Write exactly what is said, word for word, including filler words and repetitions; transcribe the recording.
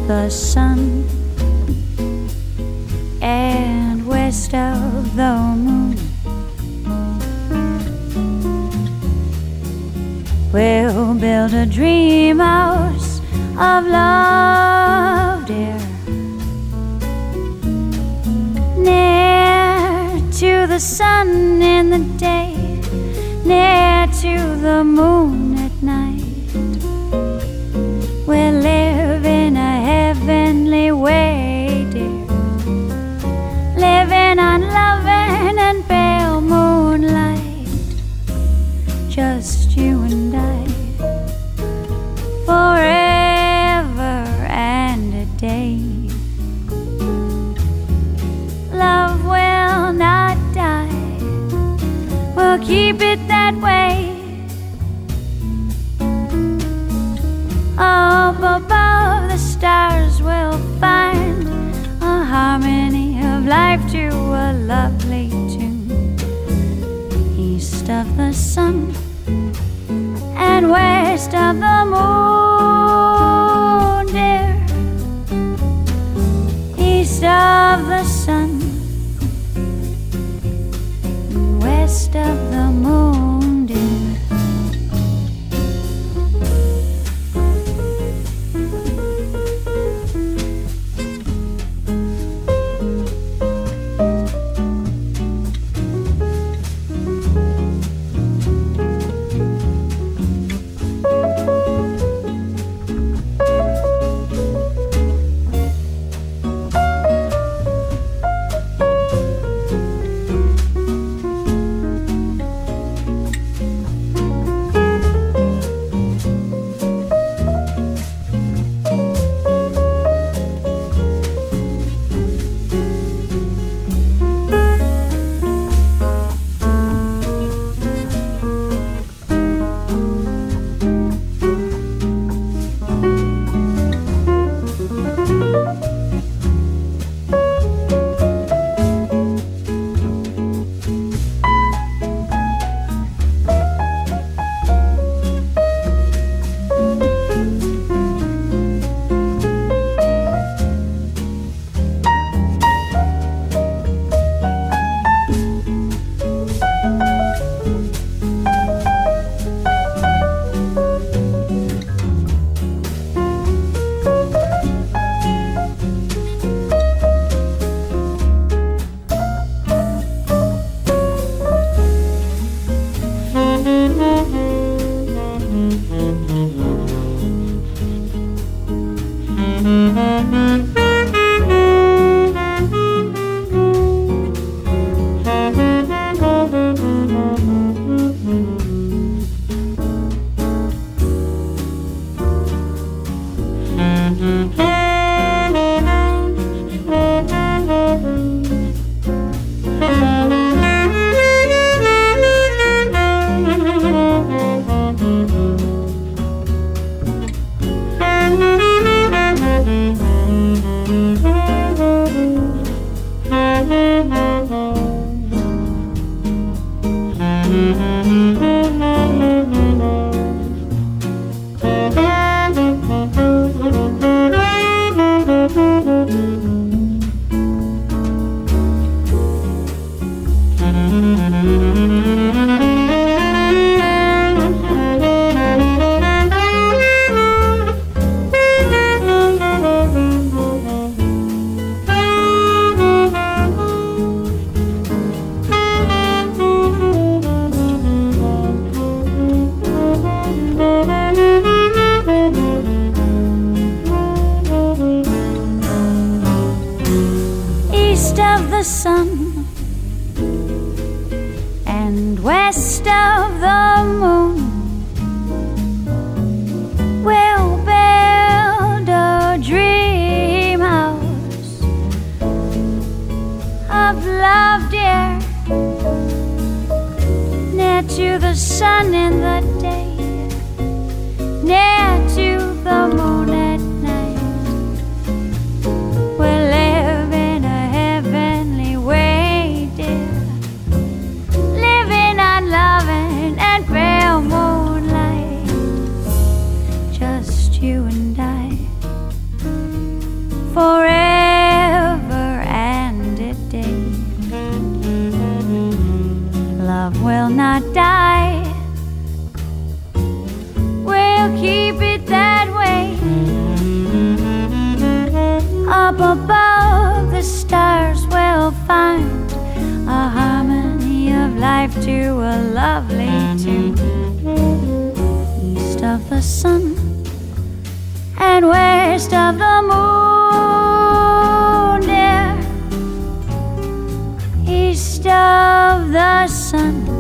the sun and west of the moon. We'll build a dream house of love, dear, near to the sun in the day, near to the moon at night. We'll live in a heavenly way, dear, living on loving and pale moonlight, just you and I, forever and a day. Love will not die, we'll keep it that way. Up above the stars we'll find a harmony of life to a lovely tune. East of the sun and west of the moon, dear. East of the sun and west of the moon, dear. You and I, not die. We'll keep it that way. Up above the stars we'll find a harmony of life to a lovely tune. East of the sun and west of the moon, dear. East of the sun